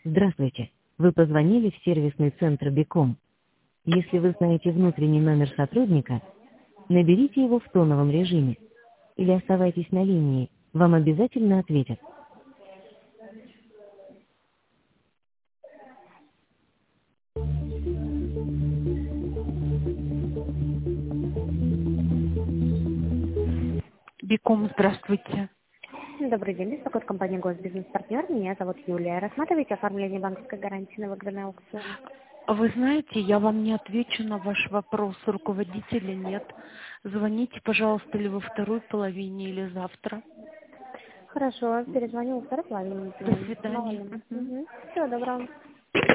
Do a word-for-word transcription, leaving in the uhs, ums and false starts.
Здравствуйте. Вы позвонили в сервисный центр Биком. Если вы знаете внутренний номер сотрудника, наберите его в тоновом режиме или оставайтесь на линии, вам обязательно ответят. Биком, здравствуйте. Добрый день, беспокоит компания «Госбизнес-партнер». Меня зовут Юлия. Рассматриваете оформление банковской гарантии на выгодный аукцион? Вы знаете, я вам не отвечу на ваш вопрос, руководителя нет. Звоните, пожалуйста, или во второй половине, или завтра. Хорошо, перезвоню во второй половине До дня. Мало свидания. ли. Мгм. Угу. Всего доброго.